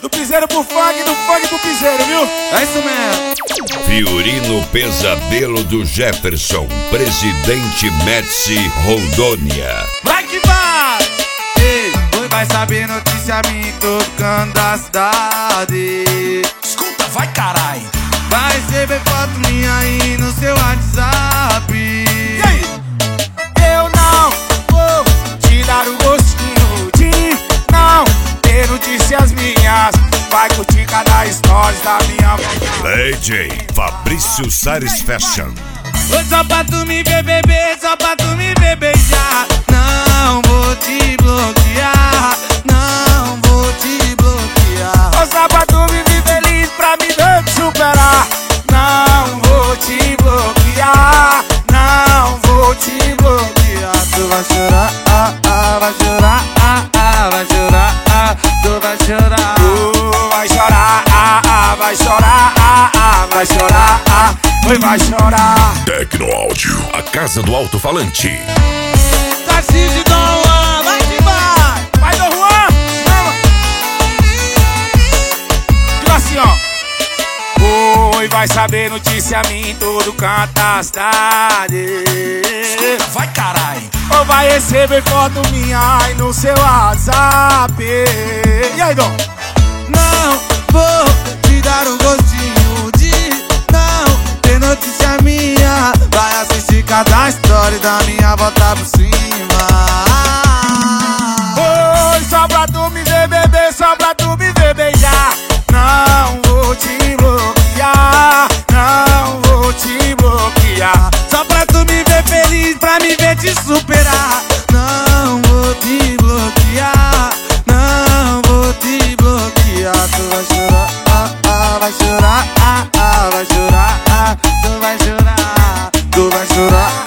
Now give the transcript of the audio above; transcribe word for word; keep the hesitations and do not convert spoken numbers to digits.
Do piseiro pro funk, do funk pro piseiro, viu? É isso mesmo. Fiorino Pesadelo do Jefferson, Presidente Médici, Rondônia. Vai que vai! Ei, oi, vai saber notícia minha em todo canto da cidade. Escuta, vai carai. Vai receber foto minha aí no seu WhatsApp. E aí? Eu não vou te dar o gostinho de não ter notícias minhas. Vai curtir cada stories da minha D J Fabrício Sares Fashion. Oi, só pra tu me ver beber, só pra tu me ver beijar. Não vou te bloquear, não vou te bloquear. Ô, só pra tu me ver feliz, pra me ver te superar. Não vou te bloquear, não vou te bloquear. Tu vai chorar, ah, ah, vai chorar, ah, ah, vai chorar, ah, tu vai chorar. Tu vai chorar, ah, ah, vai chorar, ah, ah, vai chorar, ah, oi, vai chorar. Tecno Áudio, a casa do alto-falante. Tarcísio Dom Juan, vai que vai. Vai, Dom Juan, vamos. Diga assim, ó. Oi, vai saber notícia minha em todo canto da cidade. Escuta, vai carai. Ou vai receber foto minha aí no seu WhatsApp. E aí, Dom? Não vou te dar um gostinho de não ter notícia minha. Vai assistir cada história da minha volta por cima. Oi, só pra tu me ver beber, só pra tu me ver beijar. Não vou te bloquear, não vou te bloquear. Só pra tu me ver feliz, pra me ver te superar. Não vou te bloquear, não vou te bloquear. Tu vai chorar, ah, ah, vai chorar, ah, ah, vai chorar, ah, tu vai chorar, tu vai chorar.